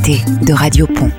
l'invité de Radio Pont.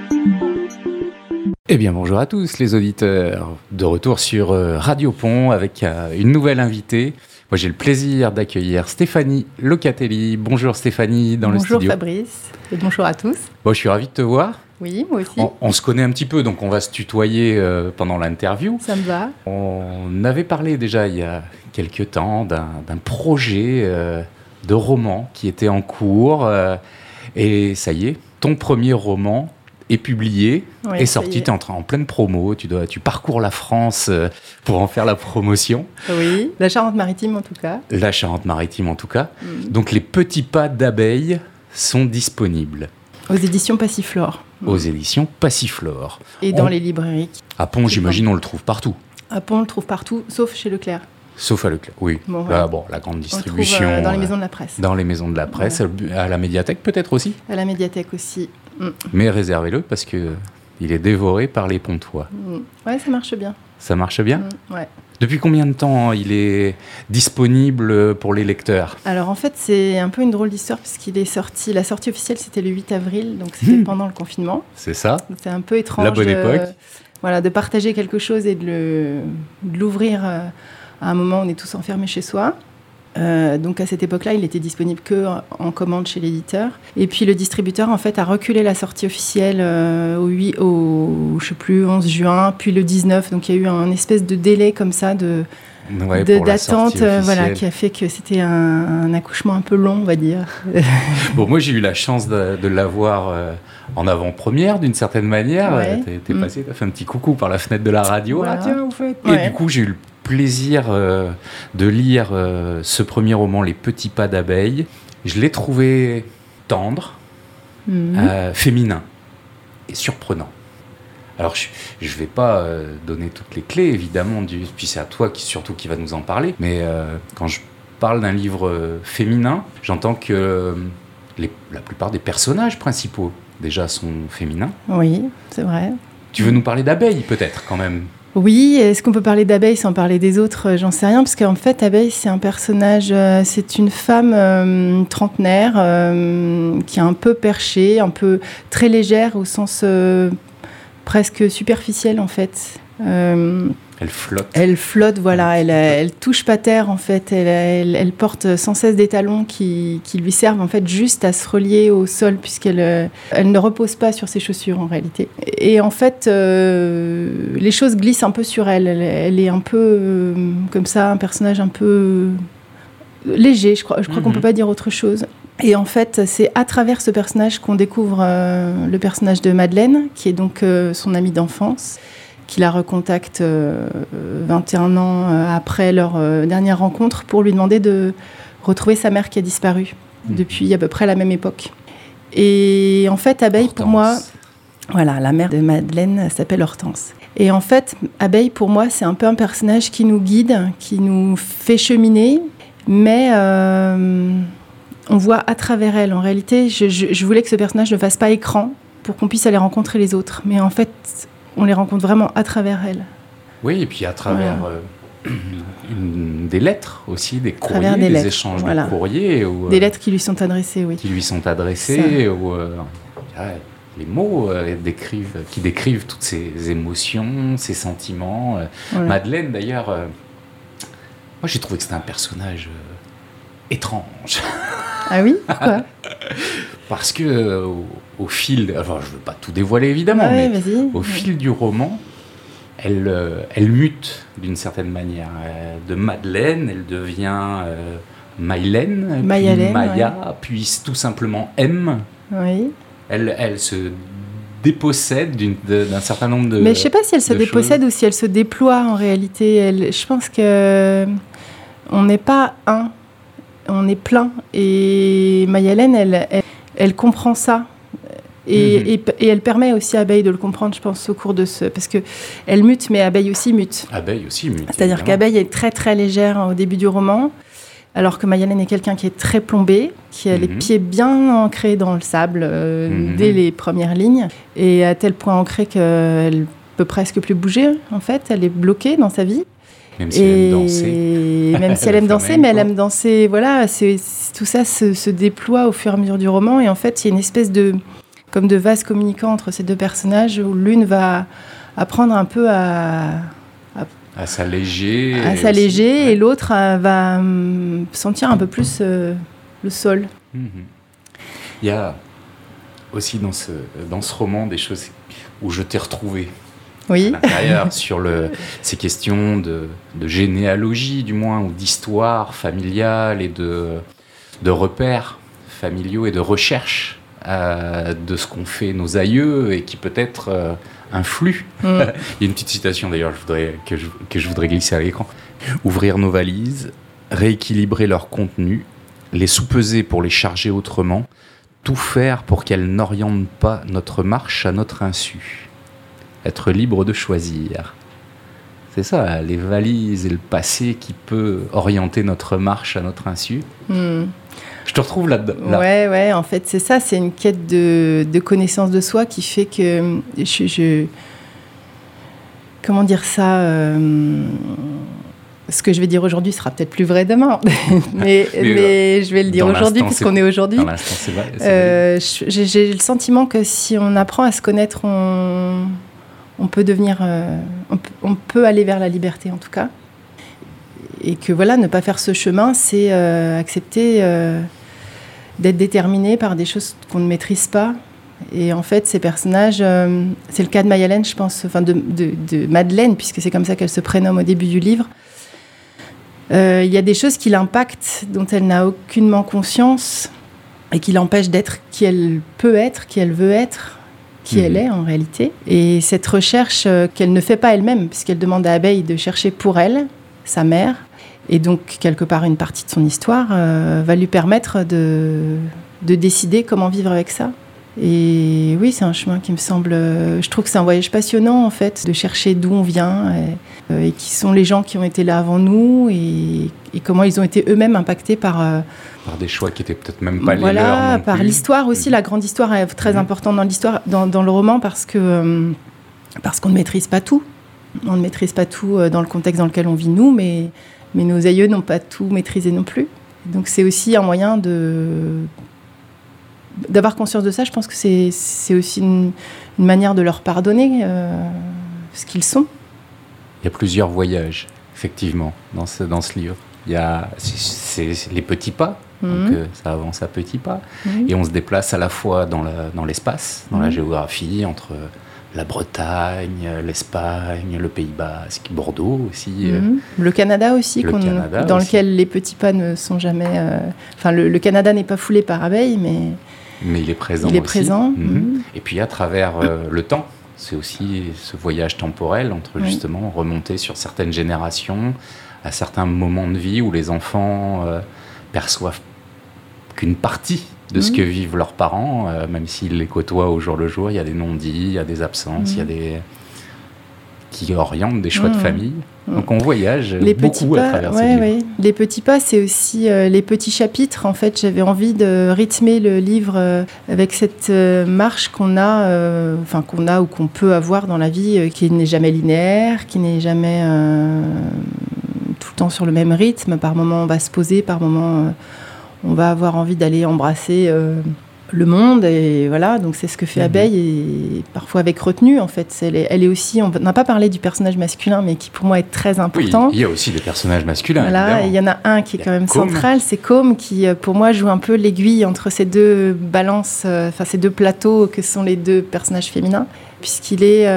Eh bien, bonjour à tous les auditeurs. De retour sur Radio Pont avec une nouvelle invitée. Moi, j'ai le plaisir d'accueillir Stéphanie Locatelli. Bonjour Stéphanie dans le studio. Bonjour Fabrice et bonjour à tous. Bon, je suis ravi de te voir. Oui, moi aussi. On se connaît un petit peu, donc on va se tutoyer pendant l'interview. Ça me va. On avait parlé déjà il y a quelques temps d'un projet de roman qui était en cours. Et ça y est, ton premier roman est publié, Oui, est sorti, tu es en pleine promo, tu parcours la France pour en faire la promotion. Oui, la Charente-Maritime en tout cas. La Charente-Maritime en tout cas. Donc les petits pas d'abeilles sont disponibles. Aux éditions Passiflore. Aux éditions Passiflore. Et dans les librairies. À Pont, j'imagine, on le trouve partout. À Pont, on le trouve partout, sauf chez Leclerc. Sauf à Leclerc, oui. Bon, Là, la grande distribution. On le trouve dans les maisons de la presse. Dans les maisons de la presse, à la médiathèque peut-être aussi. À la médiathèque aussi. Mais réservez-le parce que il est dévoré par les Pontois. Ouais, ça marche bien. Ça marche bien ? Ouais. Depuis combien de temps il est disponible pour les lecteurs ? Alors en fait, c'est un peu une drôle d'histoire puisqu'il est sorti. La sortie officielle, c'était le 8 avril, donc c'était pendant le confinement. C'est ça. C'est un peu étrange. La bonne époque. Voilà, de partager quelque chose et de l'ouvrir à un moment où on est tous enfermés chez soi. Donc à cette époque-là, il était disponible que en commande chez l'éditeur. Et puis le distributeur en fait a reculé la sortie officielle au je sais plus 11 juin, puis le 19. Donc il y a eu un espèce de délai comme ça d'attente, qui a fait que c'était un accouchement un peu long, on va dire. Bon, moi j'ai eu la chance de l'avoir en avant-première d'une certaine manière. Ouais. T'es passé, t'as fait un petit coucou par la fenêtre de la radio. Voilà. Ah tiens, vous faites. Ouais. Et du coup j'ai eu le plaisir de lire ce premier roman, Les petits pas d'abeilles. Je l'ai trouvé tendre, féminin et surprenant. Alors, je ne vais pas donner toutes les clés, évidemment, puis c'est à toi surtout qui va nous en parler, mais quand je parle d'un livre féminin, j'entends que la plupart des personnages principaux, déjà, sont féminins. Oui, c'est vrai. Tu veux nous parler d'abeilles, peut-être, quand même ? Oui, est-ce qu'on peut parler d'abeille sans parler des autres ? J'en sais rien, parce qu'en fait, Abeille, c'est un personnage, c'est une femme trentenaire qui est un peu perchée, un peu très légère au sens presque superficiel, en fait. Elle flotte. Elle flotte, voilà. Elle touche pas terre, en fait. Elle porte sans cesse des talons qui lui servent, en fait, juste à se relier au sol, puisqu'elle elle ne repose pas sur ses chaussures, en réalité. Et en fait, les choses glissent un peu sur elle. Elle est un peu, comme ça, un personnage un peu léger, je crois qu'on peut pas dire autre chose. Et en fait, c'est à travers ce personnage qu'on découvre le personnage de Madeleine, qui est donc son amie d'enfance, qui la recontacte 21 ans après leur dernière rencontre pour lui demander de retrouver sa mère qui a disparu depuis à peu près la même époque. Et en fait, Abeille, pour moi, voilà, la mère de Madeleine s'appelle Hortense. Et en fait, Abeille, pour moi, c'est un peu un personnage qui nous guide, qui nous fait cheminer, mais on voit à travers elle. En réalité, je voulais que ce personnage ne fasse pas écran pour qu'on puisse aller rencontrer les autres. Mais en fait, on les rencontre vraiment à travers elle. Oui, et puis à travers des lettres aussi, des courriers, des échanges de courriers. Des lettres qui lui sont adressées, oui. Qui lui sont adressées, les mots qui décrivent toutes ces émotions, ces sentiments. Voilà. Madeleine, d'ailleurs, moi j'ai trouvé que c'était un personnage étrange. Ah oui ? Pourquoi ? Parce que au fil, alors je ne veux pas tout dévoiler évidemment, mais au fil du roman, elle mute d'une certaine manière. De Madeleine, elle devient Maïlène, puis Maya, puis tout simplement M. Oui. Elle se dépossède d'un certain nombre de. Mais je ne sais pas si elle se dépossède ou si elle se déploie en réalité. Je pense que on n'est pas un. On est plein. Et Maïlène, elle comprend ça. Et elle permet aussi à Abeille de le comprendre, je pense, au cours de ce... Parce qu'elle mute, mais Abeille aussi mute. Abeille aussi mute. C'est-à-dire qu'Abeille est très, très légère au début du roman, alors que Maïlène est quelqu'un qui est très plombé, qui a les pieds bien ancrés dans le sable dès les premières lignes, et à tel point ancré qu'elle peut presque plus bouger, en fait. Elle est bloquée dans sa vie. Même si elle aime danser. Même si elle aime danser, mais elle aime danser. Voilà, tout ça se déploie au fur et à mesure du roman. Et en fait, il y a une espèce de... comme de vases communicants entre ces deux personnages, où l'une va apprendre un peu à s'alléger. Et l'autre va sentir un peu plus le sol. Il y a aussi dans ce roman des choses où je t'ai retrouvé. Oui. À l'intérieur, sur ces questions de généalogie, du moins, ou d'histoire familiale et de repères familiaux et de recherche de ce qu'ont fait nos aïeux et qui peut-être influent. Il y a une petite citation d'ailleurs que je voudrais glisser à l'écran. Ouvrir nos valises, rééquilibrer leur contenu, les sous-peser pour les charger autrement, tout faire pour qu'elles n'orientent pas notre marche à notre insu. Être libre de choisir. C'est ça, les valises et le passé qui peut orienter notre marche à notre insu. Je te retrouve là-dedans. Ouais, en fait, c'est ça, c'est une quête de connaissance de soi qui fait que comment dire ça ce que je vais dire aujourd'hui sera peut-être plus vrai demain, mais je vais le dire aujourd'hui puisqu'on est aujourd'hui. Dans l'instant, c'est vrai. J'ai le sentiment que si on apprend à se connaître, on peut devenir, on peut aller vers la liberté en tout cas. Et que voilà, ne pas faire ce chemin, c'est accepter d'être déterminé par des choses qu'on ne maîtrise pas. Et en fait, ces personnages, c'est le cas de Mayalène, je pense, enfin de Madeleine, puisque c'est comme ça qu'elle se prénomme au début du livre. Il y a des choses qui l'impactent, dont elle n'a aucunement conscience, et qui l'empêchent d'être qui elle peut être, qui elle veut être, qui elle est en réalité. Et cette recherche qu'elle ne fait pas elle-même, puisqu'elle demande à Abeille de chercher pour elle, sa mère, et donc quelque part une partie de son histoire, va lui permettre de décider comment vivre avec ça. Et oui, c'est un chemin qui me semble... je trouve que c'est un voyage passionnant, en fait, de chercher d'où on vient et qui sont les gens qui ont été là avant nous et comment ils ont été eux-mêmes impactés par des choix qui n'étaient peut-être même pas les leurs non plus. Par l'histoire aussi. La grande histoire est très importante dans l'histoire, dans le roman, parce qu'on ne maîtrise pas tout. On ne maîtrise pas tout dans le contexte dans lequel on vit, nous, mais nos aïeux n'ont pas tout maîtrisé non plus. Donc c'est aussi un moyen d'avoir conscience de ça. Je pense que c'est aussi une manière de leur pardonner ce qu'ils sont. Il y a plusieurs voyages, effectivement, dans ce livre. Il y a c'est les petits pas, donc ça avance à petits pas, et on se déplace à la fois dans l'espace, dans la géographie, entre la Bretagne, l'Espagne, le Pays Basque, Bordeaux aussi. Le Canada aussi, dans lequel les petits pas ne sont jamais... le Canada n'est pas foulé par Abeille, mais il est présent aussi. Présent. Et puis à travers le temps, c'est aussi ce voyage temporel entre justement remonter sur certaines générations, à certains moments de vie où les enfants perçoivent qu'une partie de ce que vivent leurs parents, même s'ils les côtoient au jour le jour. Il y a des non-dits, il y a des absences, il y a des... qui orientent des choix de famille. Donc on voyage beaucoup à travers ces livres. Oui. Les petits pas, c'est aussi les petits chapitres. En fait, j'avais envie de rythmer le livre avec cette marche qu'on a ou qu'on peut avoir dans la vie, qui n'est jamais linéaire, qui n'est jamais tout le temps sur le même rythme. Par moments, on va se poser, par moments, on va avoir envie d'aller embrasser le monde, et voilà, donc c'est ce que fait Abeille, et parfois avec retenue en fait. Elle est aussi, on n'a pas parlé du personnage masculin, mais qui pour moi est très important. Oui, il y a aussi des personnages masculins. Voilà, il y en a un qui est quand même central, c'est Côme, qui pour moi joue un peu l'aiguille entre ces deux balances, ces deux plateaux que sont les deux personnages féminins, puisqu'il est...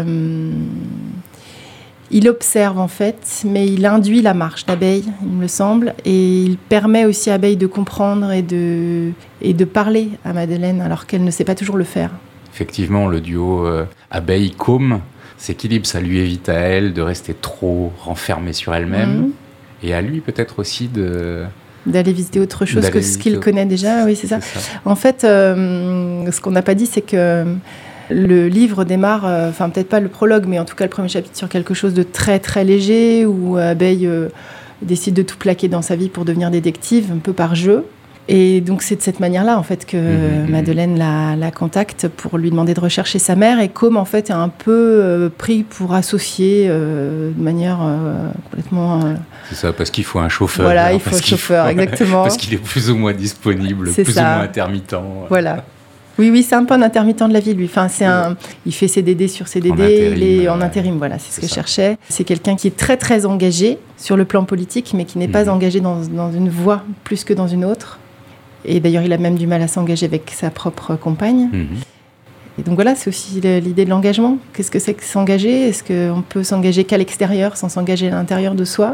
il observe en fait, mais il induit la marche d'Abeille, il me semble, et il permet aussi à Abeille de comprendre et de parler à Madeleine, alors qu'elle ne sait pas toujours le faire. Effectivement, le duo Abeille-Côme s'équilibre, ça lui évite à elle de rester trop renfermée sur elle-même, et à lui peut-être aussi d'aller visiter autre chose que ce qu'il connaît déjà. Oui, c'est ça. En fait, ce qu'on n'a pas dit, c'est que le livre démarre, peut-être pas le prologue, mais en tout cas le premier chapitre, sur quelque chose de très très léger, où Abeille décide de tout plaquer dans sa vie pour devenir détective, un peu par jeu. Et donc c'est de cette manière-là en fait que Madeleine la contacte pour lui demander de rechercher sa mère, et Côme en fait est un peu pris pour associer de manière complètement... C'est ça, parce qu'il faut un chauffeur. Voilà, il faut un chauffeur, exactement. Parce qu'il est plus ou moins disponible, c'est plus ça. ou moins intermittent. Voilà. Oui, c'est un peu un intermittent de la vie, lui. Enfin, il fait CDD sur CDD, il est en intérim, voilà, c'est ce que je cherchais. C'est quelqu'un qui est très, très engagé sur le plan politique, mais qui n'est pas engagé dans une voie plus que dans une autre. Et d'ailleurs, il a même du mal à s'engager avec sa propre compagne. Et donc voilà, c'est aussi l'idée de l'engagement. Qu'est-ce que c'est que s'engager ? Est-ce qu'on peut s'engager qu'à l'extérieur sans s'engager à l'intérieur de soi ?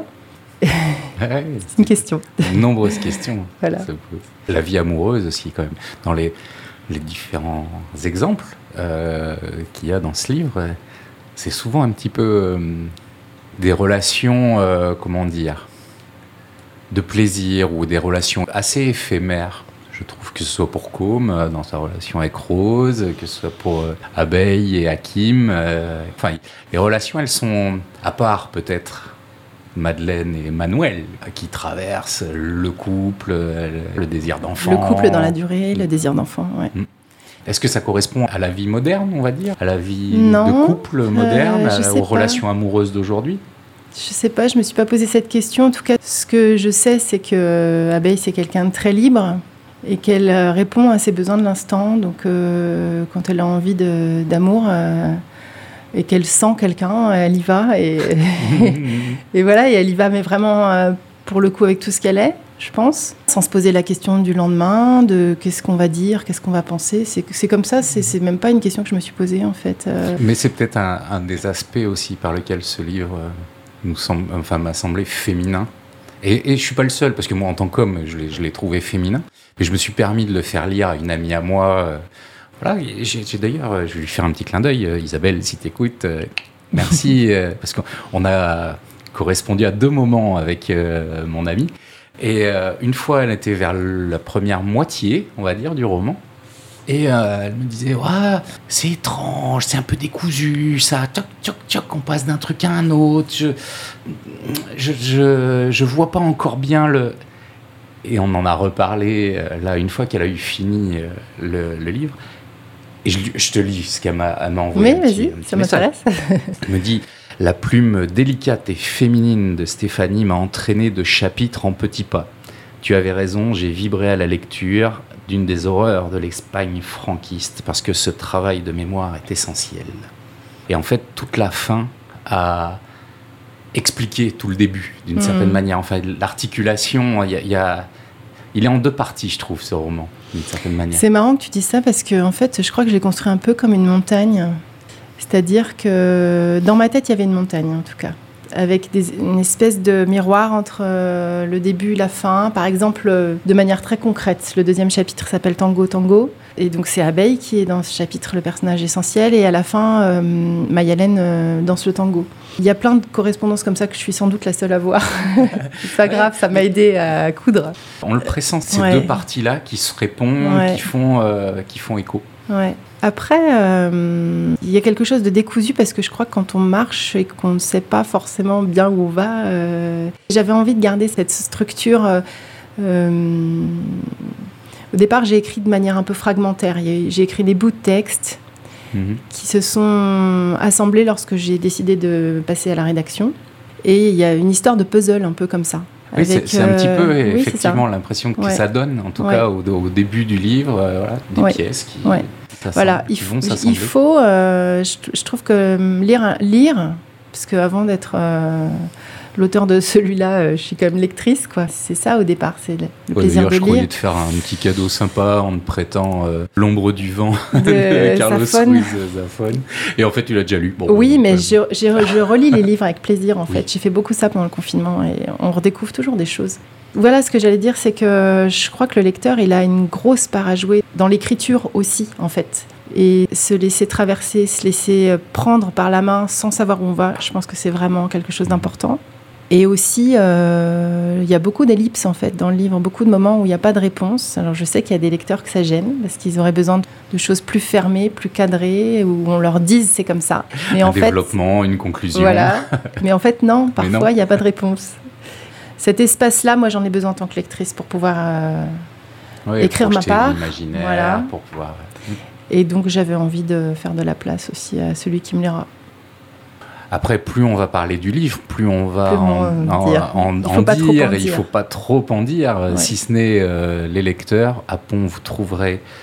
C'est une question. De nombreuses questions. Voilà. La vie amoureuse aussi, quand même. Dans les différents exemples qu'il y a dans ce livre, c'est souvent un petit peu des relations, comment dire, de plaisir ou des relations assez éphémères. Je trouve que ce soit pour Côme, dans sa relation avec Rose, que ce soit pour Abeille et Hakim. Les relations, elles sont à part peut-être Madeleine et Manuel, qui traversent le couple, le désir d'enfant. Le couple dans la durée, le désir d'enfant, ouais. Est-ce que ça correspond à la vie moderne, on va dire ? À la vie de couple moderne, aux relations amoureuses d'aujourd'hui ? Je sais pas, je me suis pas posé cette question. En tout cas, ce que je sais, c'est que Abeille, c'est quelqu'un de très libre et qu'elle répond à ses besoins de l'instant. Donc, quand elle a envie d'amour... et qu'elle sent quelqu'un, elle y va. Et voilà, et elle y va, mais vraiment pour le coup avec tout ce qu'elle est, je pense. Sans se poser la question du lendemain, de qu'est-ce qu'on va dire, qu'est-ce qu'on va penser. C'est comme ça, c'est même pas une question que je me suis posée, en fait. Mais c'est peut-être un des aspects aussi par lequel ce livre m'a semblé féminin. Et je suis pas le seul, parce que moi, en tant qu'homme, je l'ai trouvé féminin. Mais je me suis permis de le faire lire à une amie à moi... Voilà, j'ai d'ailleurs, je vais lui faire un petit clin d'œil. Isabelle, si tu écoutes, merci, parce qu'on a correspondu à 2 moments avec mon amie. Et une fois, elle était vers la première moitié, on va dire, du roman. Et elle me disait, c'est étrange, c'est un peu décousu, ça, toc, toc, toc, on passe d'un truc à un autre. Je vois pas encore bien le... Et on en a reparlé, là, une fois qu'elle a eu fini le livre. Et je te lis ce qu'elle m'a envoyé. Oui, vas-y, ça m'intéresse. Elle me dit « La plume délicate et féminine de Stéphanie m'a entraîné de chapitre en petits pas. Tu avais raison, j'ai vibré à la lecture d'une des horreurs de l'Espagne franquiste, parce que ce travail de mémoire est essentiel. » Et en fait, toute la fin a expliqué tout le début, d'une certaine manière. Enfin, l'articulation, il est en 2 parties, je trouve, ce roman, d'une certaine manière. C'est marrant que tu dises ça, parce que en fait, je crois que je l'ai construit un peu comme une montagne. C'est-à-dire que dans ma tête, il y avait une montagne, en tout cas, avec une espèce de miroir entre le début et la fin. Par exemple, de manière très concrète, le 2e chapitre s'appelle Tango, Tango. Et donc, c'est Abeille qui est dans ce chapitre le personnage essentiel. Et à la fin, Mayalène danse le tango. Il y a plein de correspondances comme ça que je suis sans doute la seule à voir. C'est pas grave, ça m'a aidé à coudre. On le pressent, ces 2 parties-là qui se répondent, qui font écho. Ouais. Après, il y a quelque chose de décousu, parce que je crois que quand on marche et qu'on ne sait pas forcément bien où on va, j'avais envie de garder cette structure. Au départ, j'ai écrit de manière un peu fragmentaire. J'ai écrit des bouts de texte qui se sont assemblés lorsque j'ai décidé de passer à la rédaction. Et il y a une histoire de puzzle un peu comme ça. Oui, c'est un petit peu effectivement l'impression que ça donne, en tout cas au début du livre, des pièces qui, vont s'assembler. Il faut, je trouve que lire, parce qu'avant d'être l'auteur de celui-là, je suis quand même lectrice, quoi. C'est ça au départ, c'est le plaisir de lire. Je croyais te faire un petit cadeau sympa en te prêtant L'ombre du vent de Carlos Ruiz Zafón. Et en fait, tu l'as déjà lu. Bon, oui, mais je relis les livres avec plaisir, en fait. J'ai fait beaucoup ça pendant le confinement et on redécouvre toujours des choses. Voilà, ce que j'allais dire, c'est que je crois que le lecteur, il a une grosse part à jouer dans l'écriture aussi, en fait. Et se laisser traverser, se laisser prendre par la main sans savoir où on va, je pense que c'est vraiment quelque chose d'important. Et aussi, il y a beaucoup d'ellipses, en fait, dans le livre, beaucoup de moments où il n'y a pas de réponse. Alors, je sais qu'il y a des lecteurs que ça gêne, parce qu'ils auraient besoin de choses plus fermées, plus cadrées, où on leur dise c'est comme ça. Mais un développement, une conclusion. Voilà. Mais en fait, non, parfois, il n'y a pas de réponse. Cet espace-là, moi, j'en ai besoin en tant que lectrice pour pouvoir écrire ma part. Voilà. Pour pouvoir... Et donc, j'avais envie de faire de la place aussi à celui qui me lira. Après, plus on va parler du livre, plus on va en dire. Il ne faut pas trop en dire, si ce n'est les lecteurs. À Pont, vous trouverez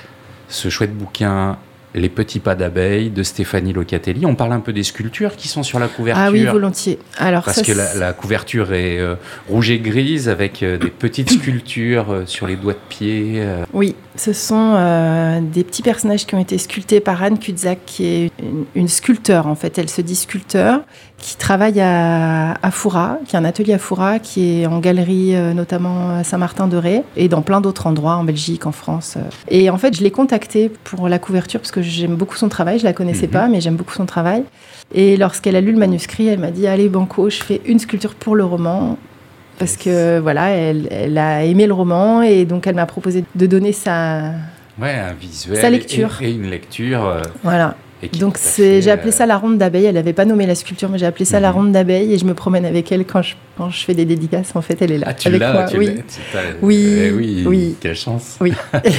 ce chouette bouquin Les petits pas d'abeilles de Stéphanie Locatelli. On parle un peu des sculptures qui sont sur la couverture. Ah oui, volontiers. Alors, parce que la couverture est rouge et grise avec des petites sculptures sur les doigts de pied. Oui, ce sont des petits personnages qui ont été sculptés par Anne Kuzak, qui est une sculpteur en fait. Elle se dit sculpteur, qui travaille à Foura, qui a un atelier à Foura, qui est en galerie notamment à Saint-Martin-de-Ré et dans plein d'autres endroits, en Belgique, en France. Et en fait, je l'ai contactée pour la couverture parce que j'aime beaucoup son travail. Je la connaissais pas, mais j'aime beaucoup son travail. Et lorsqu'elle a lu le manuscrit, elle m'a dit « Allez, banco, je fais une sculpture pour le roman ». Parce que voilà, elle a aimé le roman et donc elle m'a proposé de donner un visuel, sa lecture et une lecture. Voilà. Donc j'ai appelé ça la ronde d'abeilles. Elle n'avait pas nommé la sculpture, mais j'ai appelé ça la ronde d'abeilles et je me promène avec elle quand je fais des dédicaces. En fait, elle est là tu avec l'as, moi. Oui, quelle chance. Oui.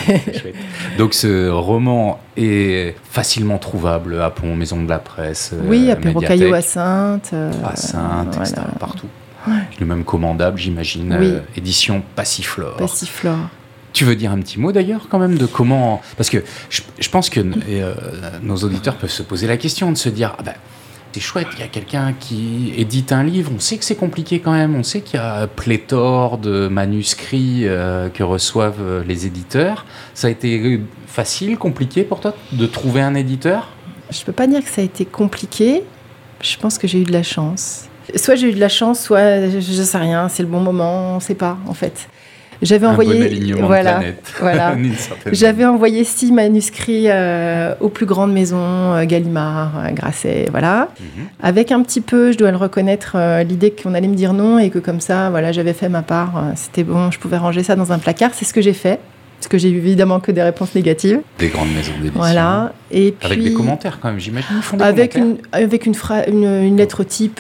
Donc ce roman est facilement trouvable à Pont, Maison de la Presse, oui, à Perrocaillou, à Saintes, etc., partout. Ouais. Le même commandable, j'imagine. Oui. Édition Passiflore. Passiflore. Tu veux dire un petit mot d'ailleurs quand même de comment... Parce que je pense que nos auditeurs peuvent se poser la question de se dire c'est chouette, il y a quelqu'un qui édite un livre, on sait que c'est compliqué quand même, on sait qu'il y a pléthore de manuscrits que reçoivent les éditeurs. Ça a été facile, compliqué pour toi de trouver un éditeur ? Je ne peux pas dire que ça a été compliqué, je pense que j'ai eu de la chance. Soit j'ai eu de la chance, soit je ne sais rien, c'est le bon moment, on ne sait pas en fait. J'avais envoyé, bon alignement de planète. Voilà. J'avais envoyé 6 manuscrits aux plus grandes maisons, Gallimard, Grasset, voilà. Avec un petit peu, je dois le reconnaître, l'idée qu'on allait me dire non et que comme ça, voilà, j'avais fait ma part, c'était bon, je pouvais ranger ça dans un placard. C'est ce que j'ai fait. Parce que j'ai eu évidemment que des réponses négatives. Des grandes maisons d'édition. Voilà. Et puis, avec des commentaires quand même, j'imagine. Ils font des avec commentaires. une lettre type,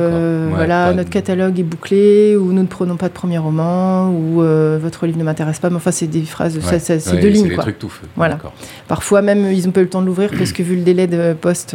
voilà, notre catalogue est bouclé, ou nous ne prenons pas de premier roman, ou votre livre ne m'intéresse pas. Mais enfin, c'est des phrases, c'est 2 lignes. C'est des quoi. trucs tout feu. Voilà. D'accord. Parfois même, ils n'ont pas eu le temps de l'ouvrir parce que vu le délai de poste,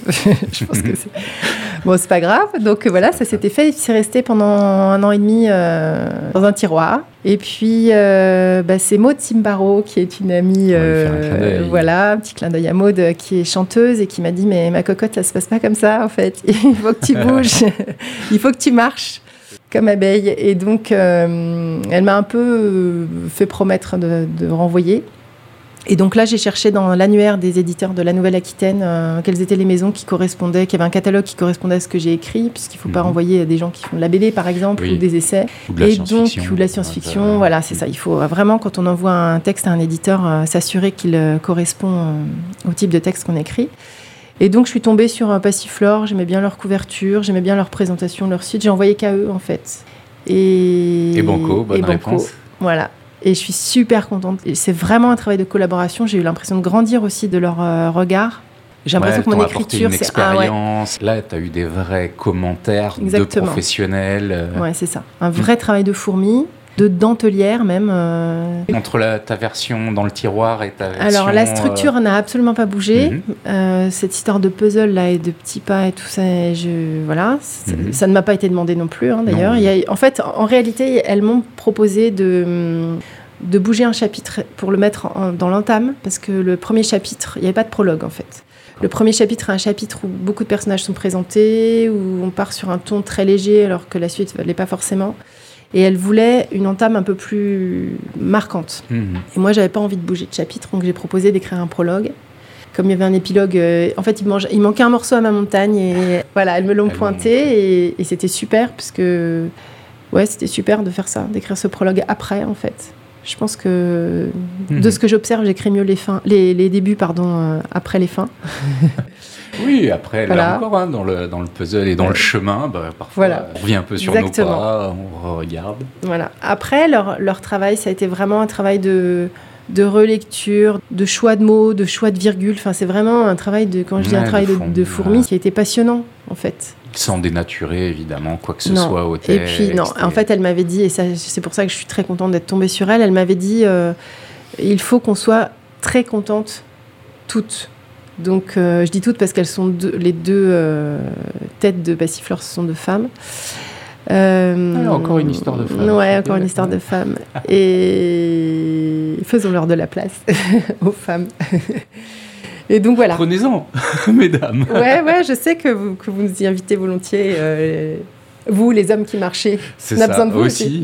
je pense que c'est... Bon, c'est pas grave. Donc voilà, ça s'était fait. C'est resté pendant 1 an et demi dans un tiroir. Et puis, c'est Maud Simbaro, qui est une amie, voilà, un petit clin d'œil à Maud, qui est chanteuse et qui m'a dit « Mais ma cocotte, ça se passe pas comme ça, en fait. Il faut que tu bouges, il faut que tu marches comme abeille. » Et donc, elle m'a un peu fait promettre de renvoyer. Et donc là, j'ai cherché dans l'annuaire des éditeurs de la Nouvelle-Aquitaine quelles étaient les maisons qui correspondaient, qui avaient un catalogue qui correspondait à ce que j'ai écrit, puisqu'il ne faut pas renvoyer à des gens qui font de la BD, par exemple, ou des essais. Ou de la science-fiction. Ou de la science-fiction, voilà, c'est ça. Il faut vraiment, quand on envoie un texte à un éditeur, s'assurer qu'il correspond au type de texte qu'on écrit. Et donc, je suis tombée sur Passiflore, j'aimais bien leur couverture, j'aimais bien leur présentation, leur site. J'ai envoyé qu'à eux, en fait. Et banco, bonne réponse. Voilà. Et je suis super contente. Et c'est vraiment un travail de collaboration. J'ai eu l'impression de grandir aussi de leur regard. J'ai l'impression que mon écriture, une expérience. Là, tu as eu des vrais commentaires de professionnels. Ouais, c'est ça. Un vrai travail de fourmi, de dentelière même. Entre ta version dans le tiroir et ta version... Alors, la structure n'a absolument pas bougé. Cette histoire de puzzle là et de petits pas et tout ça, voilà, ça ne m'a pas été demandé non plus, d'ailleurs. En fait, en réalité, elles m'ont proposé de bouger un chapitre pour le mettre dans l'entame, parce que le premier chapitre, il n'y avait pas de prologue, en fait. Le premier chapitre est un chapitre où beaucoup de personnages sont présentés, où on part sur un ton très léger, alors que la suite ne l'est pas forcément. Et elle voulait une entame un peu plus marquante. Et moi, j'avais pas envie de bouger de chapitre, donc j'ai proposé d'écrire un prologue. Comme il y avait un épilogue, en fait, il manquait un morceau à ma montagne, et voilà, elles me l'ont pointé, et c'était super, parce que c'était super de faire ça, d'écrire ce prologue après, en fait. Je pense que, de ce que j'observe, j'écris mieux les débuts, après les fins. Oui, après, là encore, dans le puzzle et dans le chemin, parfois, on revient un peu sur nos pas, on regarde. Voilà. Après, leur travail, ça a été vraiment un travail de relecture, de choix de mots, de choix de virgule. Enfin, c'est vraiment un travail un travail de fourmi qui a été passionnant, en fait. Sans dénaturer, évidemment, quoi que ce soit au texte. Et puis, non, en fait, elle m'avait dit, et ça, c'est pour ça que je suis très contente d'être tombée sur elle, elle m'avait dit, il faut qu'on soit très contentes, toutes. Donc, je dis toutes parce qu'elles sont les 2 têtes de Passiflore, ce sont 2 femmes. Alors, encore une histoire de femme. Ouais, encore une histoire de femme. Et faisons-leur de la place aux femmes. Et donc voilà. Prenez-en, mesdames. Ouais, je sais que vous nous y invitez volontiers. Vous, les hommes qui marchez, C'est on a ça, besoin de vous aussi.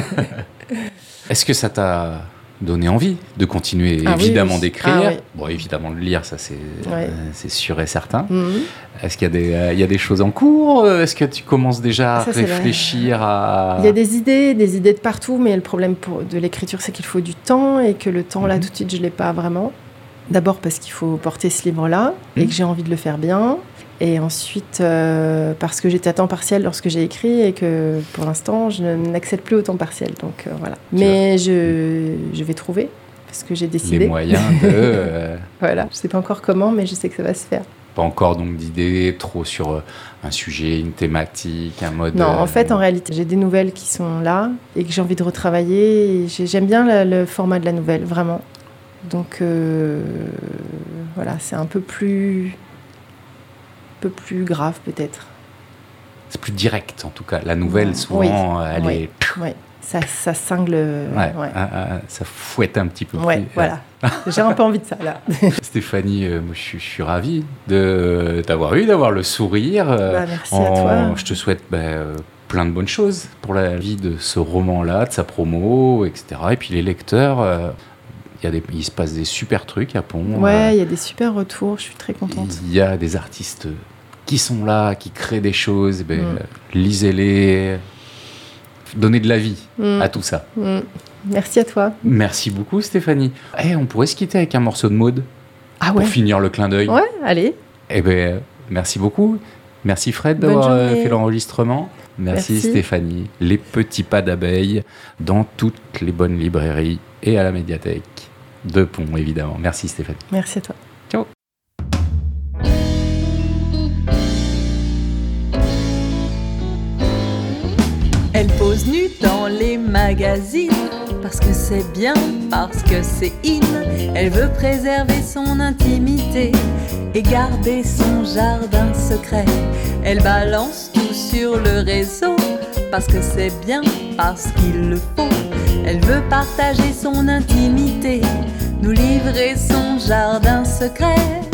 Est-ce que ça t'a donné envie de continuer, évidemment, d'écrire? Bon, évidemment, de lire, ça c'est sûr et certain. Est-ce qu'il y a des choses en cours? Est-ce que tu commences déjà à réfléchir à... Il y a des idées de partout, mais le problème de l'écriture, c'est qu'il faut du temps, et que le temps, là, tout de suite, je ne l'ai pas vraiment. D'abord parce qu'il faut porter ce livre-là, et que j'ai envie de le faire bien. Et ensuite, parce que j'étais à temps partiel lorsque j'ai écrit, et que pour l'instant, je n'accède plus au temps partiel. Donc voilà. Mais je vais trouver, parce que j'ai décidé. Les moyens de... Voilà, je ne sais pas encore comment, mais je sais que ça va se faire. Pas encore donc d'idées trop sur un sujet, une thématique, un mode... Non, en fait, en réalité, j'ai des nouvelles qui sont là, et que j'ai envie de retravailler. Et j'aime bien le format de la nouvelle, vraiment. Donc voilà, c'est un peu plus grave peut-être. C'est plus direct en tout cas. La nouvelle souvent elle est... Oui, ça cingle. Ça fouette un petit peu plus. Voilà. J'ai un peu envie de ça là. Stéphanie, je suis ravi d'avoir le sourire. Merci à toi. Je te souhaite plein de bonnes choses pour la vie de ce roman-là, de sa promo, etc. Et puis les lecteurs... Il se passe des super trucs à Pont. Ouais, il y a des super retours, je suis très contente. Il y a des artistes qui sont là, qui créent des choses. Lisez-les, donnez de la vie à tout ça. Merci à toi. Merci beaucoup Stéphanie. On pourrait se quitter avec un morceau de Maud pour finir le clin d'œil. Ouais, allez. Merci beaucoup. Merci Fred d'avoir fait l'enregistrement. Merci Stéphanie. Les petits pas d'abeilles dans toutes les bonnes librairies et à la médiathèque de Pont, évidemment. Merci Stéphanie. Merci à toi. Ciao. Elle pose nue dans les magazines parce que c'est bien, parce que c'est in. Elle veut préserver son intimité et garder son jardin secret. Elle balance tout sur le réseau parce que c'est bien, parce qu'il le faut. Elle veut partager son intimité, nous livrer son jardin secret.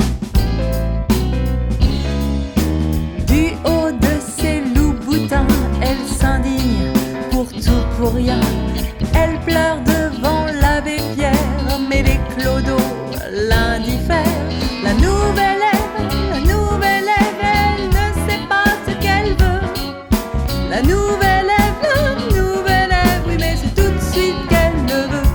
Du haut de ses loups-boutins, elle s'indigne pour tout, pour rien. Elle pleure devant l'abbé Pierre, mais les clodos l'indiffèrent. La nouvelle Ève, elle ne sait pas ce qu'elle veut. La nouvelle Ève, oui, mais c'est tout de suite qu'elle le veut.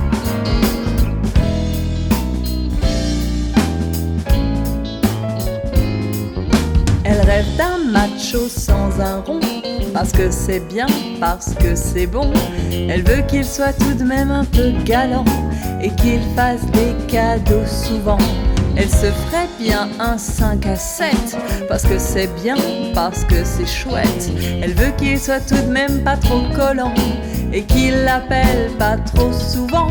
Elle rêve d'un macho sans un rond, parce que c'est bien, parce que c'est bon. Elle veut qu'il soit tout de même un peu galant et qu'il fasse des cadeaux souvent. Elle se ferait bien un 5 à 7 parce que c'est bien, parce que c'est chouette. Elle veut qu'il soit tout de même pas trop collant et qu'il l'appelle pas trop souvent.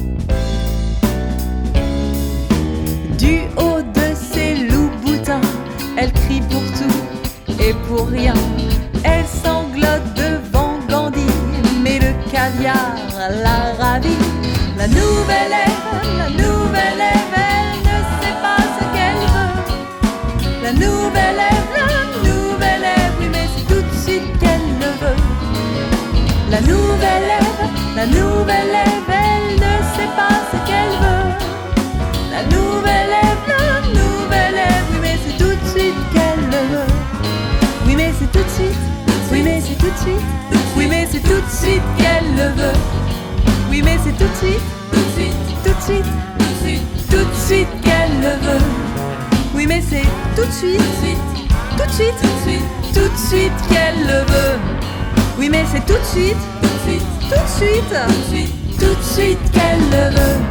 Du haut de ses loups-boutins, elle crie pour tout et pour rien. Elle sanglote devant Gandhi, mais le caviar la ravit. La nouvelle Ève, elle ne sait pas ce qu'elle veut. La nouvelle Ève, oui, mais c'est tout de suite qu'elle le veut. La nouvelle Ève, elle ne sait pas ce qu'elle veut. La nouvelle Ève, oui, mais c'est tout de suite qu'elle le veut. Oui, mais c'est tout de suite. Oui, mais c'est tout de suite. Oui, mais c'est tout de suite qu'elle le veut. Oui, mais c'est tout de suite. Tout de suite. Tout de suite. Tout de suite qu'elle le veut. Oui, mais c'est tout de suite. Tout de suite. Tout de suite qu'elle le veut. Oui, mais c'est tout de suite. Tout de suite. Tout de suite qu'elle le veut.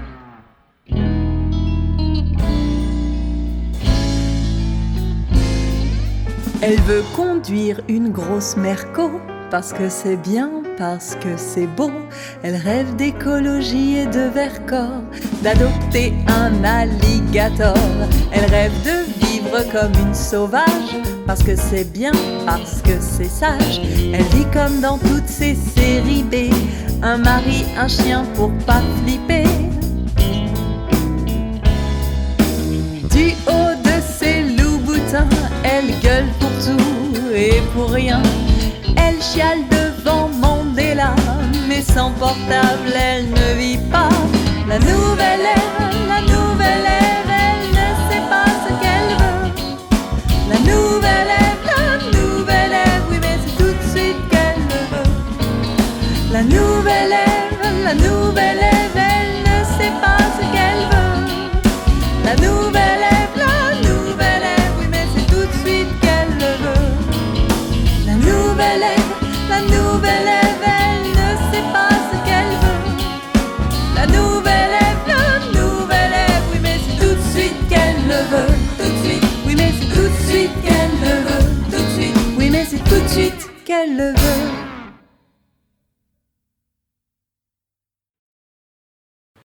Elle veut conduire une grosse Merco parce que c'est bien, parce que c'est beau. Elle rêve d'écologie et de Vercors, d'adopter un alligator. Elle rêve de vivre vivre comme une sauvage, parce que c'est bien, parce que c'est sage. Elle vit comme dans toutes ces séries B, un mari, un chien pour pas flipper. Du haut de ses loups-boutins, elle gueule pour tout et pour rien. Elle chiale devant Mandela, mais sans portable elle ne vit pas. La nouvelle ère, elle ne sait pas ce qu'elle veut. La nouvelle ère, oui mais c'est tout de suite qu'elle le veut. La nouvelle ère, elle ne sait pas ce qu'elle veut. La nouvelle ère, oui mais c'est tout de suite qu'elle le veut. La nouvelle ère, elle ne sait pas ce qu'elle veut. La nouvelle ère, oui mais c'est tout de suite qu'elle le veut. Tout de suite, oui mais c'est tout de suite qu'elle le veut. Tout de suite, oui mais c'est tout de suite qu'elle le veut.